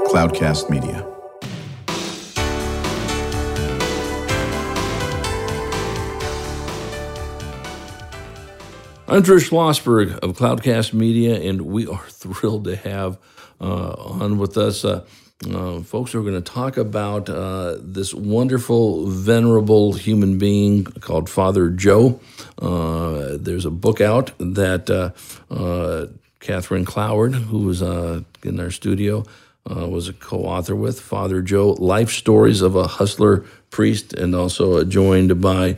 Cloudcast Media. I'm Drew Schlossberg of Cloudcast Media, and we are thrilled to have on with us folks who are going to talk about this wonderful, venerable human being called Father Joe. There's a book out that Catherine Cloward, who was in our studio, was a co-author with, Father Joe, Life Stories of a Hustler Priest, and also joined by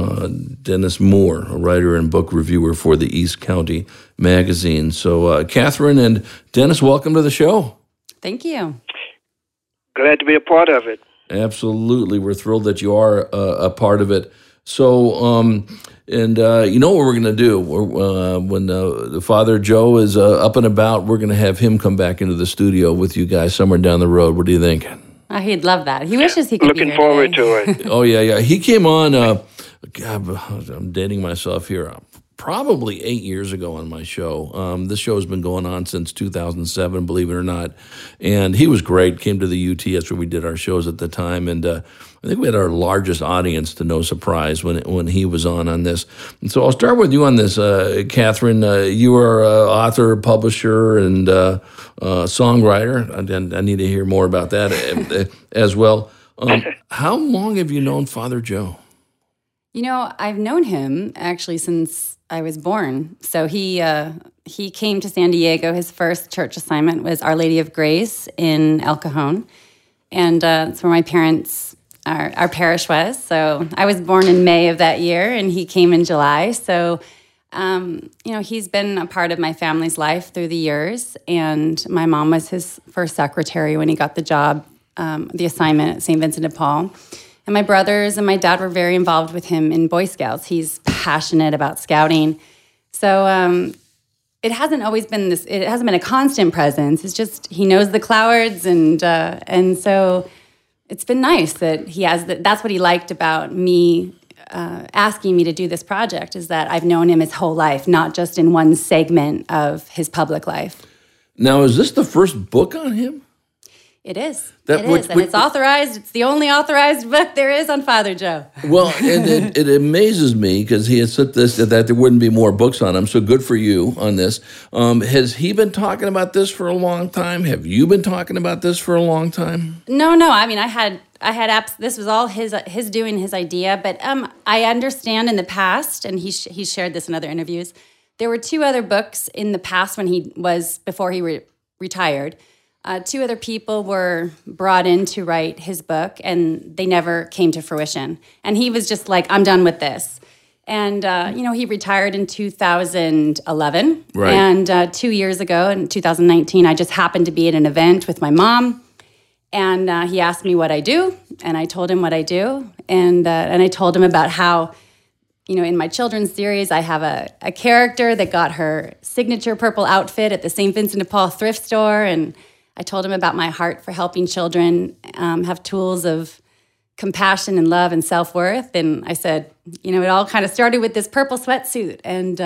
Dennis Moore, a writer and book reviewer for the East County Magazine. So, Catherine and Dennis, welcome to the show. Thank you. Glad to be a part of it. Absolutely. We're thrilled that you are a part of it. So, you know what we're going to do? When the Father Joe is up and about, we're going to have him come back into the studio with you guys somewhere down the road. What do you think? He'd love that. He wishes he could Looking be here forward today. to it. Oh, yeah. He came on, God, I'm dating myself here, probably 8 years ago on my show. This show has been going on since 2007, believe it or not. And he was great, came to the UT. That's where we did our shows at the time. And I think we had our largest audience, to no surprise, when he was on this. And so I'll start with you on this, Catherine. You are an author, publisher, and songwriter. I need to hear more about that as well. How long have you known Father Joe? You know, I've known him actually since I was born. So he came to San Diego. His first church assignment was Our Lady of Grace in El Cajon. And that's where my parents, our parish was. So I was born in May of that year, and he came in July. So, he's been a part of my family's life through the years. And my mom was his first secretary when he got the job, the assignment at St. Vincent de Paul. And my brothers and my dad were very involved with him in Boy Scouts. He's passionate about scouting. So it hasn't always been this, it hasn't been a constant presence. It's just, he knows the Clowards, and so it's been nice that he has, that's what he liked about me asking me to do this project, is that I've known him his whole life, not just in one segment of his public life. Now, is this the first book on him? It is. And it's authorized. It's the only authorized book there is on Father Joe. Well, and it amazes me because he had said this, that there wouldn't be more books on him, so good for you on this. Has he been talking about this for a long time? Have you been talking about this for a long time? No. I mean, I had apps. This was all his doing, his idea. But I understand in the past, and he shared this in other interviews, there were two other books in the past before he retired. Two other people were brought in to write his book, and they never came to fruition. And he was just like, I'm done with this. And, he retired in 2011. Right. And 2 years ago, in 2019, I just happened to be at an event with my mom. And he asked me what I do, and I told him what I do. And I told him about how, in my children's series, I have a character that got her signature purple outfit at the St. Vincent de Paul thrift store, and I told him about my heart for helping children have tools of compassion and love and self-worth. And I said, it all kind of started with this purple sweatsuit.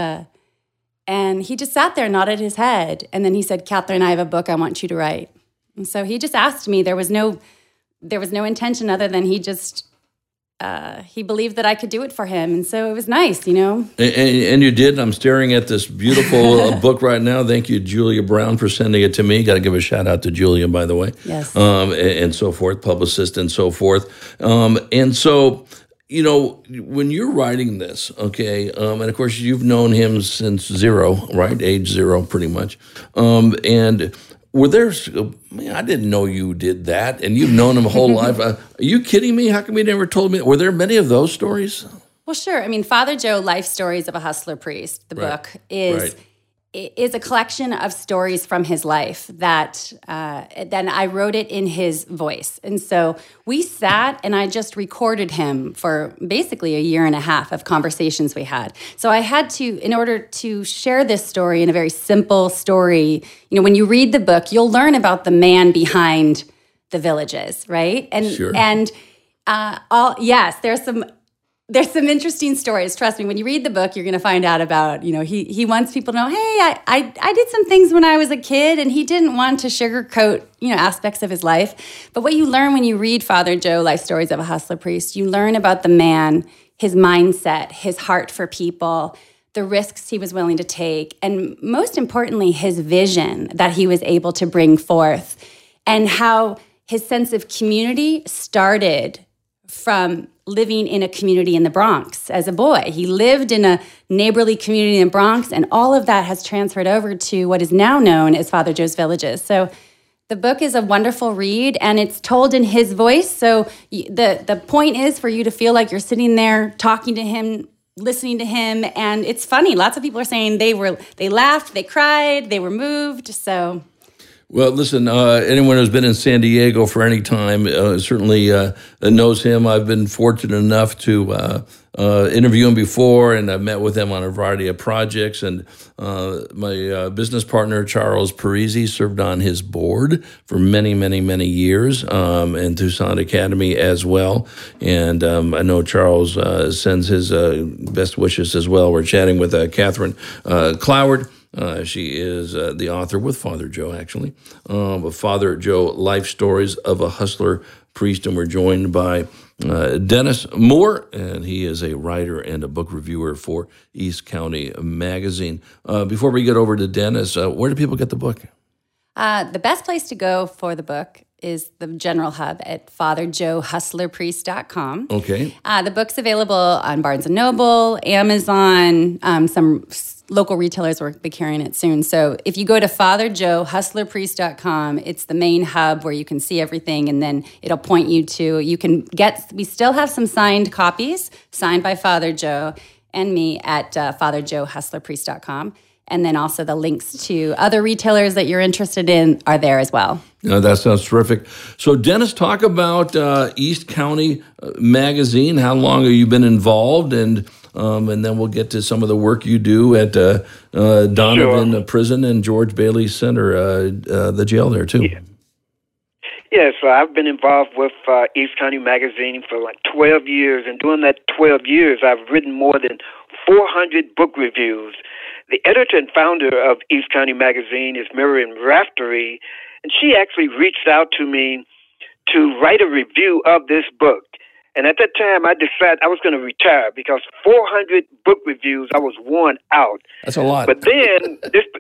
And he just sat there and nodded his head. And then he said, Catherine, I have a book I want you to write. And so he just asked me. There was no intention other than he just, he believed that I could do it for him. And so it was nice, And you did. I'm staring at this beautiful book right now. Thank you, Julia Brown, for sending it to me. Got to give a shout out to Julia, by the way. Yes. And so forth, publicist and so forth. And so, when you're writing this, okay, and of course you've known him since zero, right? Age zero, pretty much. And were there, I didn't know you did that, and you've known him a whole life. Are you kidding me? How come you never told me? Were there many of those stories? Well, sure. I mean, Father Joe, Life Stories of a Hustler Priest, the book, is a collection of stories from his life that then I wrote it in his voice. And so we sat and I just recorded him for basically a year and a half of conversations we had. So I had to, in order to share this story in a very simple story, when you read the book, you'll learn about the man behind the villages, right? And sure. And there's some there's some interesting stories. Trust me, when you read the book, you're going to find out about, he wants people to know, hey, I did some things when I was a kid, and he didn't want to sugarcoat, aspects of his life. But what you learn when you read Father Joe, Life Stories of a Hustler Priest, you learn about the man, his mindset, his heart for people, the risks he was willing to take, and most importantly, his vision that he was able to bring forth, and how his sense of community started from living in a community in the Bronx as a boy. He lived in a neighborly community in the Bronx, and all of that has transferred over to what is now known as Father Joe's Villages. So the book is a wonderful read, and it's told in his voice. So the point is for you to feel like you're sitting there talking to him, listening to him, and it's funny. Lots of people are saying they laughed, they cried, they were moved. So. Well, listen, anyone who's been in San Diego for any time certainly knows him. I've been fortunate enough to interview him before, and I've met with him on a variety of projects. And my business partner, Charles Parisi, served on his board for many, many, many years, and Tucson Academy as well. And I know Charles sends his best wishes as well. We're chatting with Catherine Cloward. She is the author with Father Joe, actually, of Father Joe, Life Stories of a Hustler Priest. And we're joined by Dennis Moore, and he is a writer and a book reviewer for East County Magazine. Before we get over to Dennis, where do people get the book? The best place to go for the book is the general hub at FatherJoeHustlerPriest.com. Okay. The book's available on Barnes & Noble, Amazon, some local retailers will be carrying it soon. So if you go to FatherJoeHustlerPriest.com, it's the main hub where you can see everything, and then it'll point you to, we still have some signed copies, signed by Father Joe and me at FatherJoeHustlerPriest.com. And then also the links to other retailers that you're interested in are there as well. That sounds terrific. So, Dennis, talk about East County Magazine. How long have you been involved? And then we'll get to some of the work you do at Donovan Prison and George Bailey Center, the jail there, too. Yeah, so I've been involved with East County Magazine for like 12 years. And during that 12 years, I've written more than 400 book reviews. The editor and founder of East County Magazine is Miriam Raftery, and she actually reached out to me to write a review of this book. And at that time, I decided I was going to retire because 400 book reviews, I was worn out. That's a lot. But then,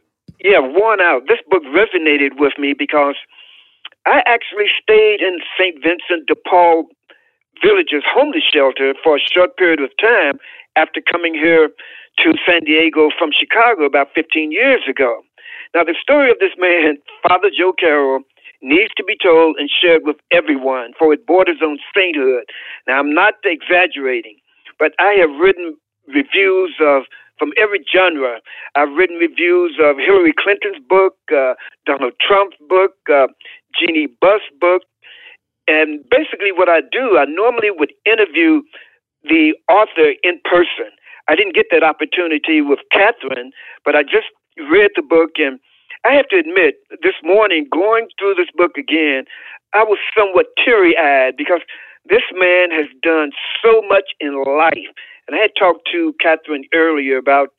worn out. This book resonated with me because I actually stayed in St. Vincent de Paul Village's homeless shelter for a short period of time after coming here to San Diego from Chicago about 15 years ago. Now, the story of this man, Father Joe Carroll, needs to be told and shared with everyone, for it borders on sainthood. Now, I'm not exaggerating, but I have written reviews from every genre. I've written reviews of Hillary Clinton's book, Donald Trump's book, Jeannie Buss' book, and basically what I do, I normally would interview the author in person. I didn't get that opportunity with Catherine, but I just read the book, and I have to admit, this morning, going through this book again, I was somewhat teary-eyed because this man has done so much in life. And I had talked to Catherine earlier about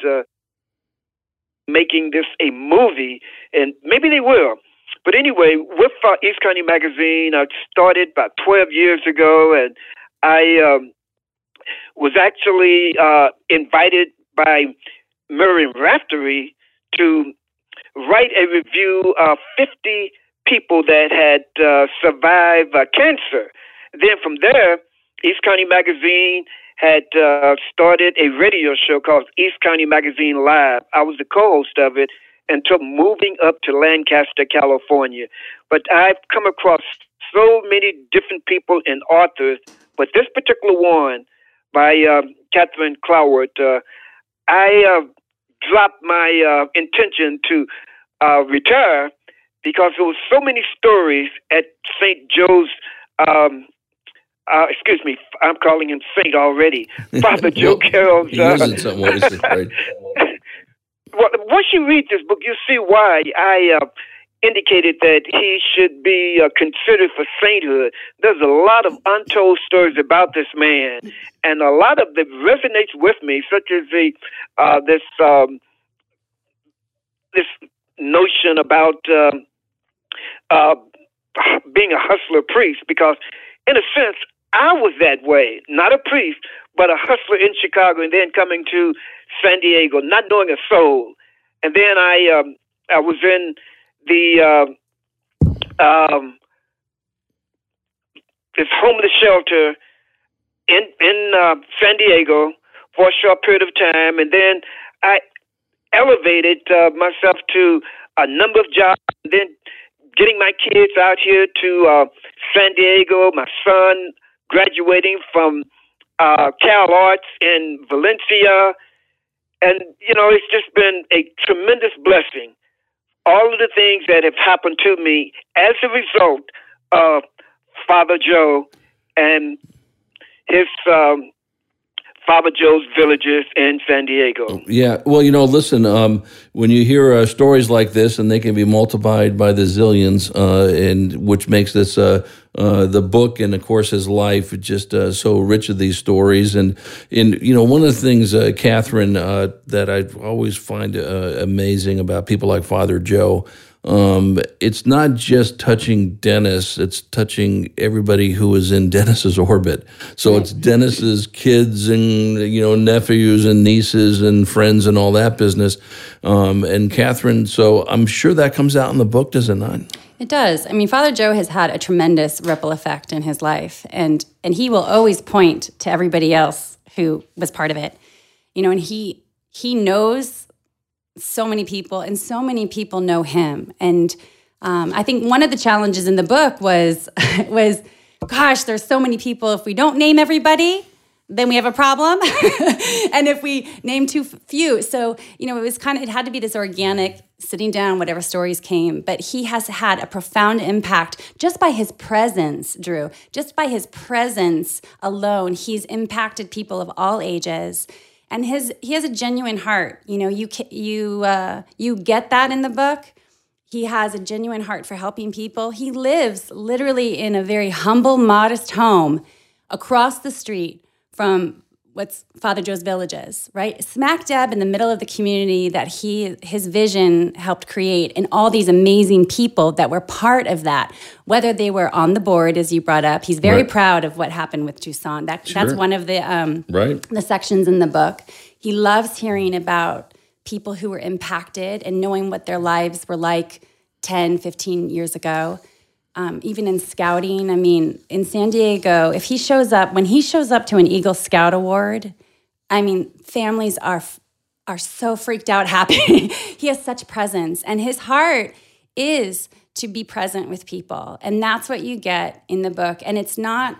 making this a movie, and maybe they will. But anyway, with East County Magazine, I started about 12 years ago, and I was actually invited by Miriam Raftery to write a review of 50 people that had survived cancer. Then from there, East County Magazine had started a radio show called East County Magazine Live. I was the co-host of it until moving up to Lancaster, California. But I've come across so many different people and authors, but this particular one by Catherine Cloward, I dropped my intention to retire because there was so many stories at St. Joe's, excuse me, I'm calling him Saint already, Father Joe Carroll's. He is in some ways, right? Well, once you read this book, you see why I indicated that he should be considered for sainthood. There's a lot of untold stories about this man, and a lot of them resonates with me, such as this notion about being a hustler priest, because in a sense, I was that way, not a priest, but a hustler in Chicago, and then coming to San Diego, not knowing a soul. And then I was in the this homeless shelter in San Diego for a short period of time, and then I elevated myself to a number of jobs, and then getting my kids out here to San Diego, my son graduating from Cal Arts in Valencia. And, it's just been a tremendous blessing. All of the things that have happened to me as a result of Father Joe and his Father Joe's Villages in San Diego. Yeah. Well, listen, when you hear stories like this, and they can be multiplied by the zillions, and which makes this the book and, of course, his life just so rich of these stories. And one of the things, Catherine, that I always find amazing about people like Father Joe, it's not just touching Dennis, it's touching everybody who is in Dennis's orbit. So it's Dennis's kids and, nephews and nieces and friends and all that business. And Catherine, so I'm sure that comes out in the book, does it not? It does. I mean, Father Joe has had a tremendous ripple effect in his life, and he will always point to everybody else who was part of it. And he knows so many people, and so many people know him. And I think one of the challenges in the book was, gosh, there's so many people. If we don't name everybody, then we have a problem. And if we name too few, so, it had to be this organic sitting down, whatever stories came. But he has had a profound impact just by his presence, Drew. Just by his presence alone, he's impacted people of all ages. And he has a genuine heart. You get that in the book. He has a genuine heart for helping people. He lives literally in a very humble, modest home across the street from what's Father Joe's Villages, right? Smack dab in the middle of the community that his vision helped create, and all these amazing people that were part of that, whether they were on the board, as you brought up. He's very proud of what happened with Tucson. That's one of the sections in the book. He loves hearing about people who were impacted and knowing what their lives were like 10, 15 years ago. Even in scouting, I mean, in San Diego, when he shows up to an Eagle Scout Award, I mean, families are so freaked out happy. He has such presence, and his heart is to be present with people. And that's what you get in the book. And it's not,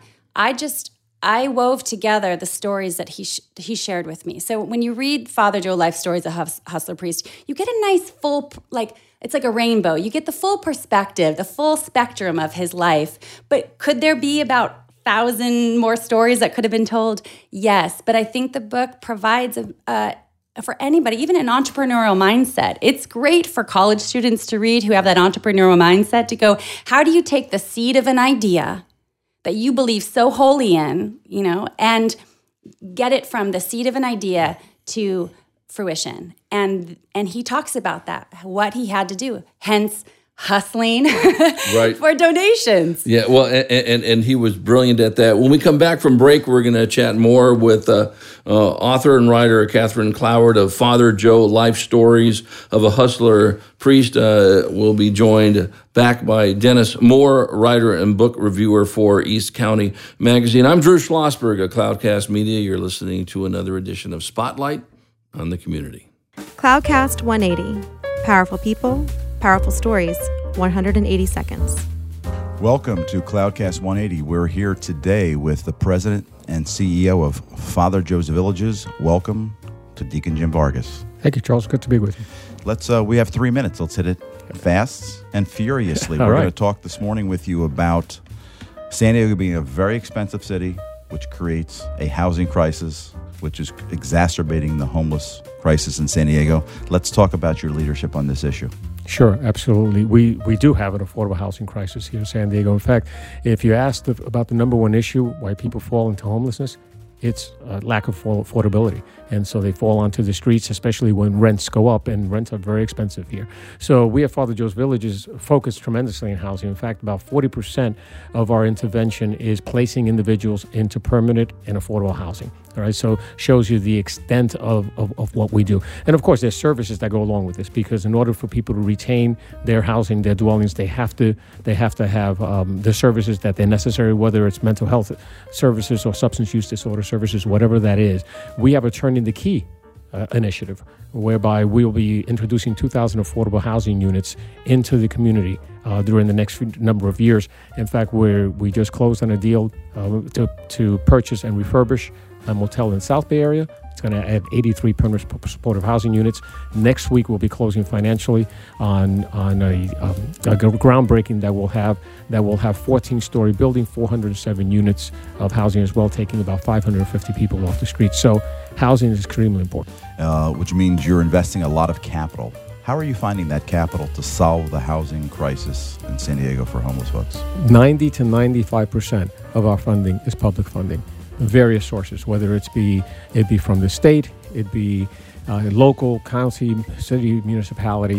I wove together the stories that he shared with me. So when you read Father Joe Life Stories, a Hustler Priest, you get a nice full, it's like a rainbow. You get the full perspective, the full spectrum of his life. But could there be about 1,000 more stories that could have been told? Yes. But I think the book provides for anybody, even an entrepreneurial mindset. It's great for college students to read who have that entrepreneurial mindset, to go, how do you take the seed of an idea that you believe so wholly in, and get it from the seed of an idea to fruition. And he talks about that, what he had to do, hence hustling for donations. Yeah, well, and he was brilliant at that. When we come back from break, we're going to chat more with author and writer Catherine Cloward of Father Joe Life Stories of a Hustler Priest. Will be joined back by Dennis Moore, writer and book reviewer for East County Magazine. I'm Drew Schlossberg of Cloudcast Media. You're listening to another edition of Spotlight on the Community. Cloudcast 180. Powerful people, powerful stories, 180 seconds. Welcome to Cloudcast 180. We're here today with the president and CEO of Father Joe's Villages. Welcome to Deacon Jim Vargas. Thank you, Charles. Good to be with you. We have 3 minutes. Let's hit it fast and furiously. We're going to talk this morning with you about San Diego being a very expensive city, which creates a housing crisis, which is exacerbating the homeless crisis in San Diego. Let's talk about your leadership on this issue. Sure, absolutely. We do have an affordable housing crisis here in San Diego. In fact, if you ask about the number one issue why people fall into homelessness, it's lack of affordability. And so they fall onto the streets, especially when rents go up, and rents are very expensive here. So we at Father Joe's Villages focus tremendously on housing. In fact, about 40% of our intervention is placing individuals into permanent and affordable housing. All right, so shows you the extent of what we do. And of course, there's services that go along with this, because in order for people to retain their housing, their dwellings, they have to have the services that they're necessary, whether it's mental health services or substance use disorder services, whatever that is. We have a Turning the Key initiative, whereby we'll be introducing 2,000 affordable housing units into the community during the next number of years. In fact, we just closed on a deal to purchase and refurbish a motel in the South Bay area. It's going to add 83 permanent supportive housing units. Next week, we'll be closing financially on a groundbreaking that will have 14-story building, 407 units of housing as well, taking about 550 people off the street. So housing is extremely important. Which means you're investing a lot of capital. How are you finding that capital to solve the housing crisis in San Diego for homeless folks? 90 to 95% of our funding is public funding. Various sources, whether it be from the state, it be local, county, city, municipality.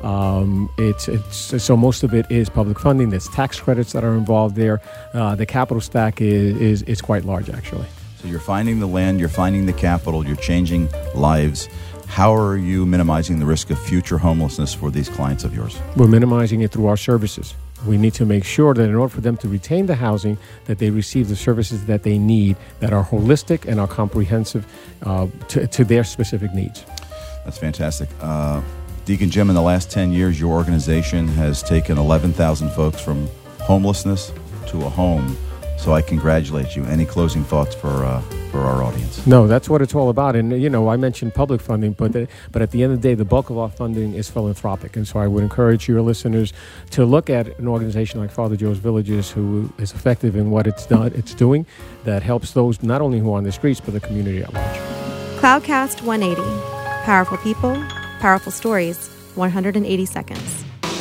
So most of it is public funding. There's tax credits that are involved there. The capital stack is quite large, actually. So you're finding the land, you're finding the capital, you're changing lives. How are you minimizing the risk of future homelessness for these clients of yours? We're minimizing it through our services. We need to make sure that in order for them to retain the housing, that they receive the services that they need, that are holistic and are comprehensive to their specific needs. That's fantastic. Deacon Jim, in the last 10 years, your organization has taken 11,000 folks from homelessness to a home. So I congratulate you. Any closing thoughts for our audience? No, that's what it's all about. And, I mentioned public funding, but at the end of the day, the bulk of our funding is philanthropic. And so I would encourage your listeners to look at an organization like Father Joe's Villages, who is effective in what it's doing, that helps those not only who are on the streets, but the community at large. Cloudcast 180. Powerful people, powerful stories, 180 seconds.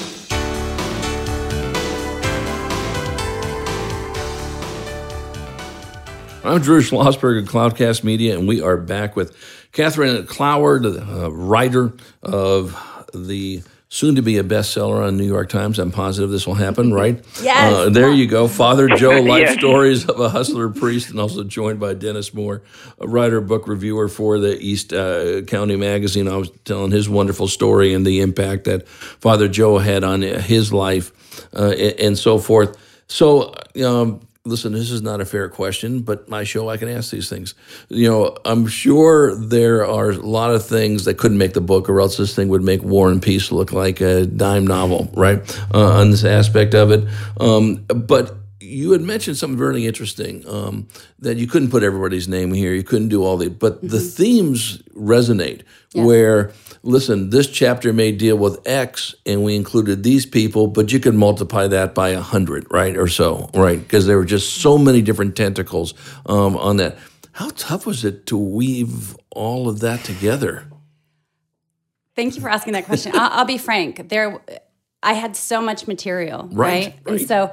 I'm Drew Schlossberg of Cloudcast Media, and we are back with Catherine Cloward, the writer of the soon-to-be a bestseller on New York Times. I'm positive this will happen, right? Yes. There you go. Father Joe, Life Stories of a Hustler Priest, and also joined by Dennis Moore, a writer, book reviewer for the East County Magazine. I was telling his wonderful story and the impact that Father Joe had on his life and so forth. So, listen, this is not a fair question, but my show, I can ask these things. I'm sure there are a lot of things that couldn't make the book, or else this thing would make War and Peace look like a dime novel, right, on this aspect of it. But you had mentioned something very interesting, that you couldn't put everybody's name here. You couldn't do all but the themes resonate, where, listen, this chapter may deal with X, and we included these people, but you could multiply that by 100, right, or so, right, because there were just so many different tentacles on that. How tough was it to weave all of that together? Thank you for asking that question. I'll be frank. I had so much material, right? And so,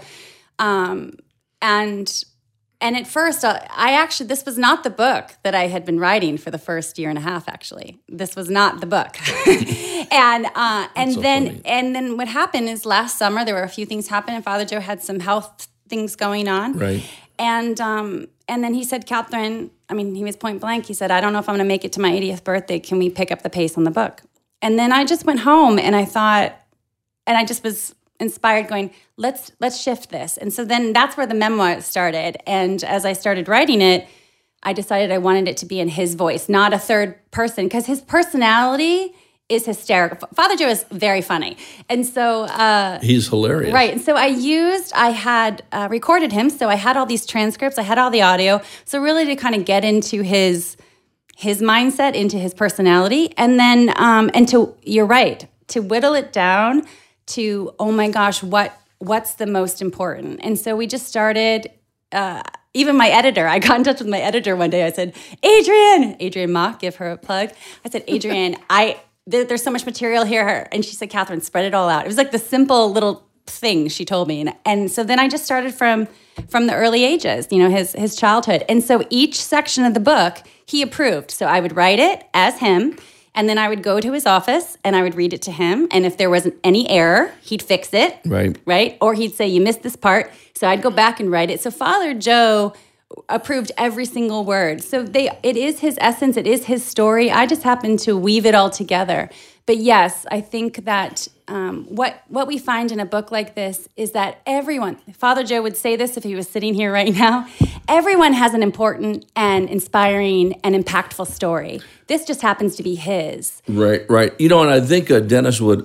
and at first, this was not the book that I had been writing for the first year and a half. Actually, this was not the book. and then what happened is last summer there were a few things happen, and Father Joe had some health things going on. Right. And then he said, Catherine, he was point blank. He said, I don't know if I'm going to make it to my 80th birthday. Can we pick up the pace on the book? And then I just went home and I thought, and I just was inspired going, let's shift this. And so then that's where the memoir started. And as I started writing it, I decided I wanted it to be in his voice, not a third person, because his personality is hysterical. Father Joe is very funny. And so... he's hilarious. Right. And so I had recorded him, so I had all these transcripts, I had all the audio, so really to kind of get into his mindset, into his personality, and then, you're right, to whittle it down to, oh my gosh, what's the most important? And so we just started, even my editor, I got in touch with my editor one day. I said, Adrienne Mock, give her a plug. I said, Adrienne, there's so much material here. And she said, Catherine, spread it all out. It was like the simple little thing she told me. And so then I just started from the early ages, his childhood. And so each section of the book, he approved. So I would write it as him, and then I would go to his office and I would read it to him. And if there wasn't any error, he'd fix it. Right. Or he'd say, you missed this part. So I'd go back and write it. So Father Joe approved every single word. So it is his essence. It is his story. I just happen to weave it all together. But yes, I think that what we find in a book like this is that everyone, Father Joe would say this if he was sitting here right now, everyone has an important and inspiring and impactful story. This just happens to be his. Right. And I think Dennis would,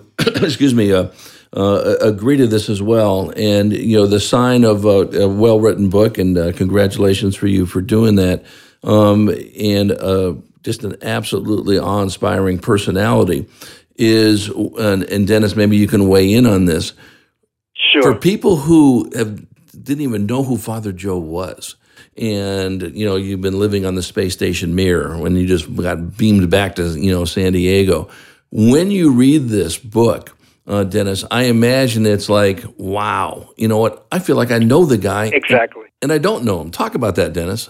agree to this as well. And, the sign of a well-written book, and congratulations for you for doing that, and just an absolutely awe-inspiring personality is, and Dennis, maybe you can weigh in on this. Sure. For people who didn't even know who Father Joe was, and, you've been living on the space station Mir when you just got beamed back to, San Diego. When you read this book, Dennis, I imagine it's like, wow, you know what? I feel like I know the guy. Exactly. And I don't know him. Talk about that, Dennis.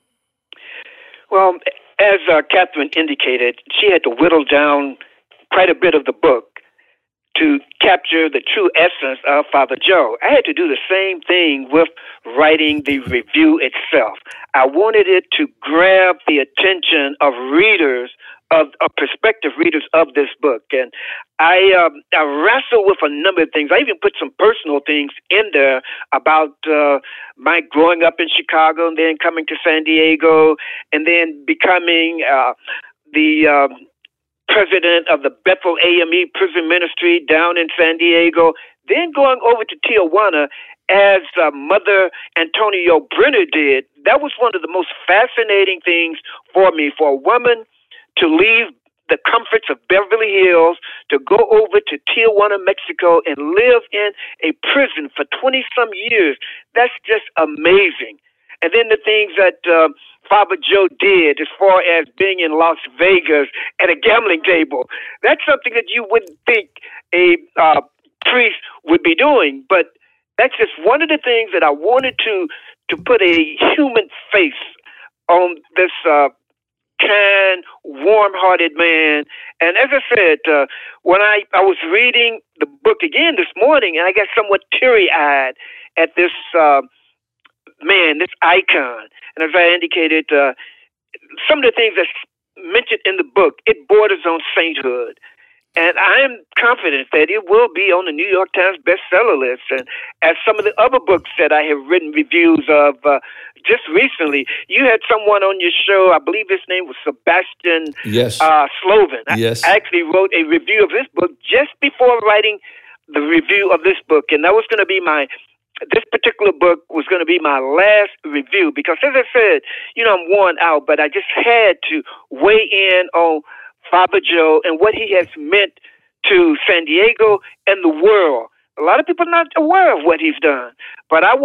Well, as Catherine indicated, she had to whittle down quite a bit of the book to capture the true essence of Father Joe. I had to do the same thing with writing the review itself. I wanted it to grab the attention of readers, of prospective readers of this book. And I wrestled with a number of things. I even put some personal things in there about my growing up in Chicago and then coming to San Diego and then becoming the president of the Bethel AME prison ministry down in San Diego, then going over to Tijuana as Mother Antonio Brenner did. That was one of the most fascinating things for me, for a woman to leave the comforts of Beverly Hills to go over to Tijuana, Mexico, and live in a prison for 20-some years. That's just amazing. And then the things that Father Joe did as far as being in Las Vegas at a gambling table, that's something that you wouldn't think a priest would be doing. But that's just one of the things that I wanted to put a human face on this kind, warm-hearted man. And as I said, when I was reading the book again this morning, and I got somewhat teary-eyed at this man, this icon. And as I indicated, some of the things that's mentioned in the book, it borders on sainthood. And I am confident that it will be on the New York Times bestseller list. And as some of the other books that I have written reviews of just recently, you had someone on your show, I believe his name was Sebastian Slovin. Yes. I actually wrote a review of this book just before writing the review of this book. And that was going to be this particular book was going to be my last review because, as I said, I'm worn out, but I just had to weigh in on Father Joe and what he has meant to San Diego and the world. A lot of people are not aware of what he's done, but I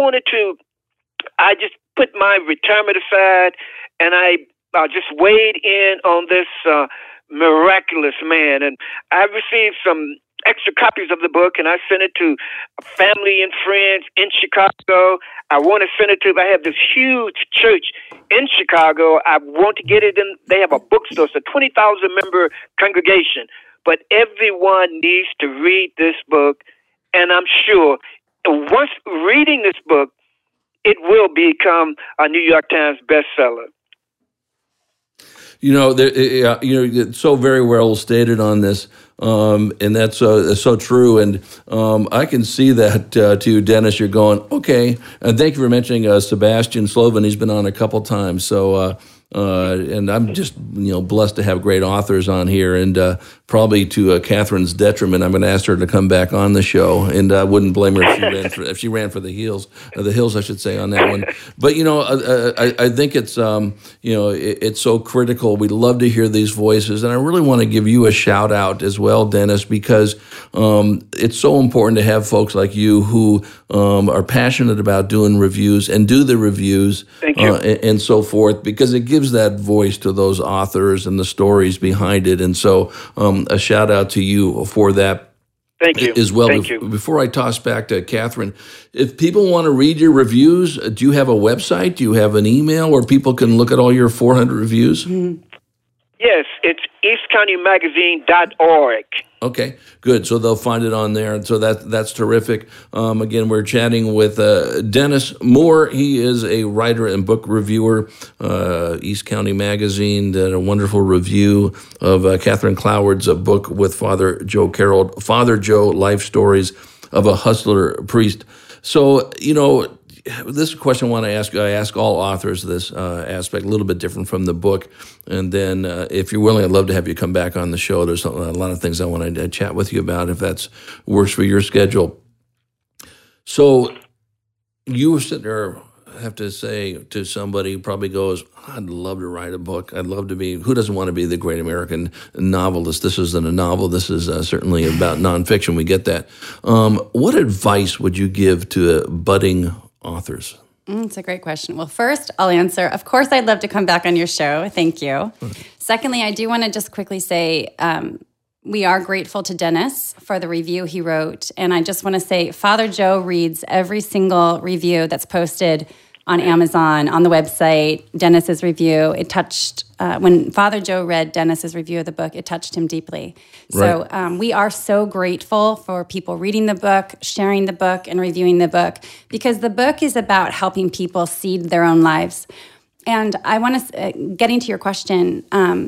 just put my retirement aside and I just weighed in on this miraculous man. And I received some extra copies of the book, and I sent it to family and friends in Chicago. I want to send it to, I have this huge church in Chicago. I want to get it in. They have a bookstore. It's a 20,000-member congregation. But everyone needs to read this book, and I'm sure once reading this book, it will become a New York Times bestseller. It's so very well stated on this, and that's so true. And I can see that to you, Dennis. You're going, okay. And thank you for mentioning Sebastian Slovin. He's been on a couple times. So, and I'm just blessed to have great authors on here. And probably to Catherine's detriment, I'm going to ask her to come back on the show. And I wouldn't blame her if she ran for the hills, I should say, on that one. But I think it's it's so critical. We love to hear these voices, and I really want to give you a shout out as well, Dennis, because it's so important to have folks like you who are passionate about doing reviews and do the reviews. Thank you. And so forth, because it gives gives that voice to those authors and the stories behind it. And so a shout out to you for that. Thank you. As well. Thank you. Before I toss back to Catherine, if people want to read your reviews, do you have a website? Do you have an email where people can look at all your 400 reviews? Mm-hmm. Yes, it's eastcountymagazine.org. Okay, good. So they'll find it on there. So that's terrific. Again, we're chatting with Dennis Moore. He is a writer and book reviewer. East County Magazine did a wonderful review of Catherine Cloward's book with Father Joe Carroll, Father Joe, Life Stories of a Hustler Priest. So, this question I want to ask, I ask all authors this aspect, a little bit different from the book. And then if you're willing, I'd love to have you come back on the show. There's a lot of things I want to chat with you about if that works for your schedule. So you were sitting there, I have to say to somebody who probably goes, I'd love to write a book. I'd love to be, who doesn't want to be the great American novelist? This isn't a novel. This is certainly about nonfiction. We get that. What advice would you give to budding authors? It's a great question. Well, first, I'll answer. Of course, I'd love to come back on your show. Thank you. Secondly, I do want to just quickly say we are grateful to Dennis for the review he wrote. And I just want to say Father Joe reads every single review that's posted on Amazon, on the website, Dennis's review. It touched, when Father Joe read Dennis's review of the book, it touched him deeply. Right. So we are so grateful for people reading the book, sharing the book, and reviewing the book, because the book is about helping people seed their own lives. And I want to, getting to your question,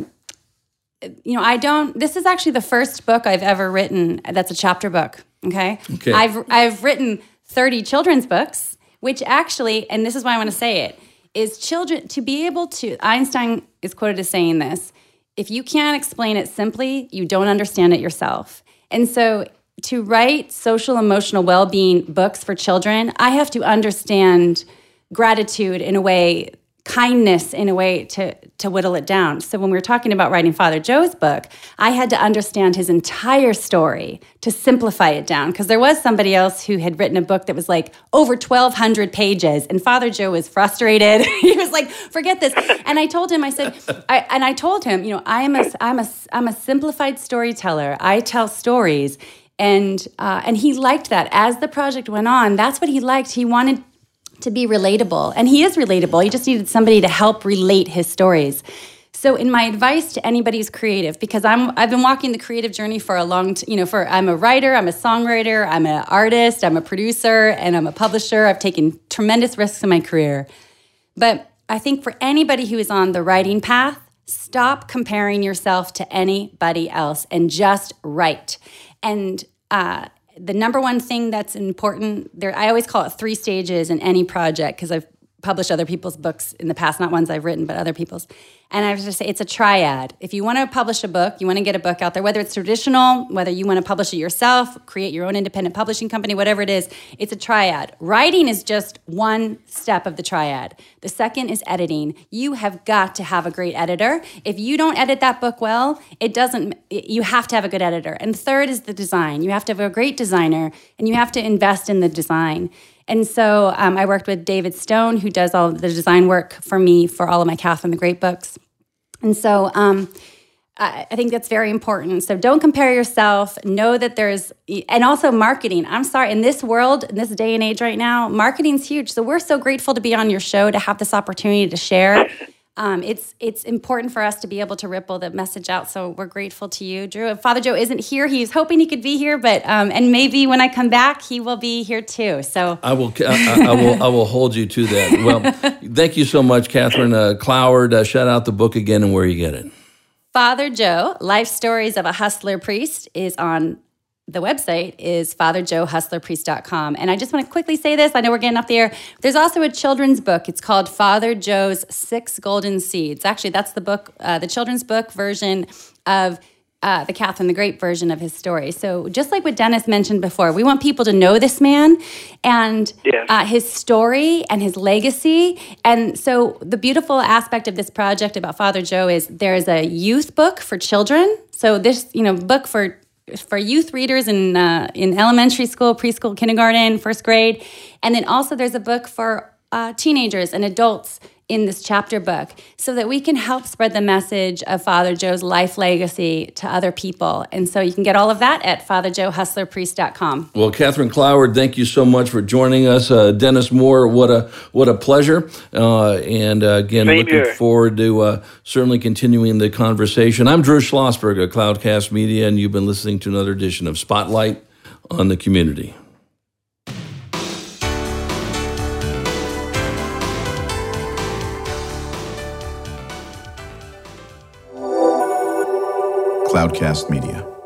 this is actually the first book I've ever written that's a chapter book, okay? I've written 30 children's books, which actually, and this is why I want to say it, is children, to be able to, Einstein is quoted as saying this, if you can't explain it simply, you don't understand it yourself. And so to write social emotional well-being books for children, I have to understand gratitude in a way, kindness in a way to whittle it down. So when we were talking about writing Father Joe's book, I had to understand his entire story to simplify it down, because there was somebody else who had written a book that was like over 1,200 pages, and Father Joe was frustrated. He was like, "Forget this." And I told him, I said, I told him, I'm a simplified storyteller. I tell stories, and he liked that. As the project went on, that's what he liked. He wanted to be relatable. And he is relatable. He just needed somebody to help relate his stories. So in my advice to anybody who's creative, because I've been walking the creative journey for a long I'm a writer, I'm a songwriter, I'm an artist, I'm a producer, and I'm a publisher. I've taken tremendous risks in my career. But I think for anybody who is on the writing path, stop comparing yourself to anybody else and just write. And the number one thing that's important, I always call it 3 stages in any project, because I've published other people's books in the past, not ones I've written, but other people's. And I was just say it's a triad. If you want to publish a book, you want to get a book out there, whether it's traditional, whether you want to publish it yourself, create your own independent publishing company, whatever it is, it's a triad. Writing is just one step of the triad. The second is editing. You have got to have a great editor. If you don't edit that book well, you have to have a good editor. And third is the design. You have to have a great designer, and you have to invest in the design. And so I worked with David Stone, who does all the design work for me for all of my Catherine the Great books. And so I think that's very important. So don't compare yourself. Know that and also marketing. I'm sorry, in this world, in this day and age right now, marketing's huge. So we're so grateful to be on your show, to have this opportunity to share. It's important for us to be able to ripple the message out. So we're grateful to you, Drew. Father Joe isn't here. He's hoping he could be here, but and maybe when I come back, he will be here too. So I will hold you to that. Well, thank you so much, Catherine Cloward. Shout out the book again and where you get it. Father Joe, Life Stories of a Hustler Priest, is on the website is fatherjoehustlerpriest.com. And I just want to quickly say this. I know we're getting up there. There's also a children's book. It's called Father Joe's 6 Golden Seeds. Actually, that's the book, the children's book version of the Catherine the Great version of his story. So just like what Dennis mentioned before, we want people to know this man and his story and his legacy. And so the beautiful aspect of this project about Father Joe is there's a youth book for children. So this, book for youth readers in elementary school, preschool, kindergarten, first grade. And then also there's a book for teenagers and adults in this chapter book so that we can help spread the message of Father Joe's life legacy to other people. And so you can get all of that at FatherJoeHustlerPriest.com. Well, Catherine Cloward, thank you so much for joining us. Dennis Moore, what a pleasure. And again, Same looking here. forward to certainly continuing the conversation. I'm Drew Schlossberg of Cloudcast Media, and you've been listening to another edition of Spotlight on the Community. Cloudcast Media.